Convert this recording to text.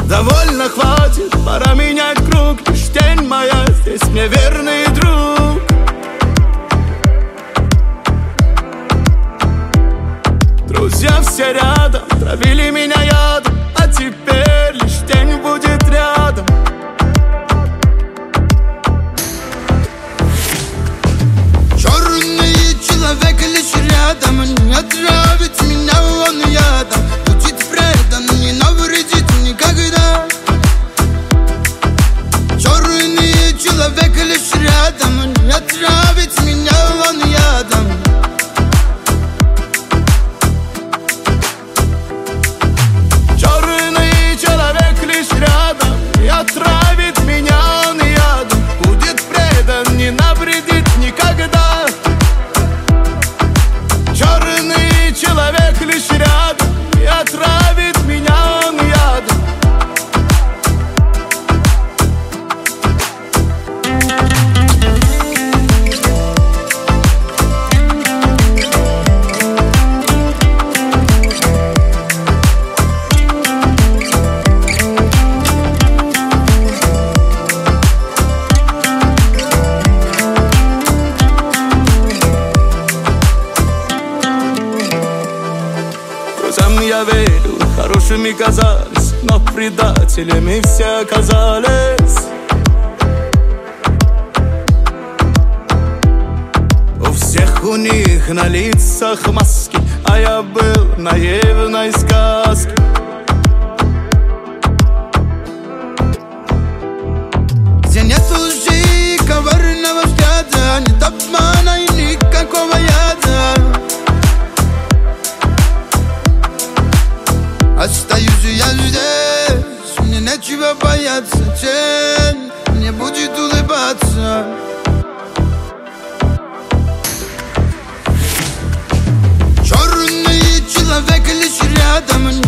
Довольно, хватит, пора менять круг. Лишь тень моя, здесь мне верный друг. Друзья все рядом, травили меня ядом, а теперь лишь тень будет рядом. Черный человек лишь рядом, не отравит меня он ядом. Будет предан, не навредит никогда. Черный человек лишь рядом, не отравит меня он ядом. Черный человек лишь рядом, не отравит меня он ядом. Будет предан, не навредит никогда. Черный человек лишь рядом, не отравит меня он ядом. Друзьям я верил, хорошими казались, но предателями все оказались. У всех у них на лицах маски, а я был в наивной сказке. Где нет лжи и коварного взгляда, нет обмана и никакого яда. Остаюсь я здесь, мне нечего бояться. Тень мне будет улыбаться. Черный человек лишь рядом,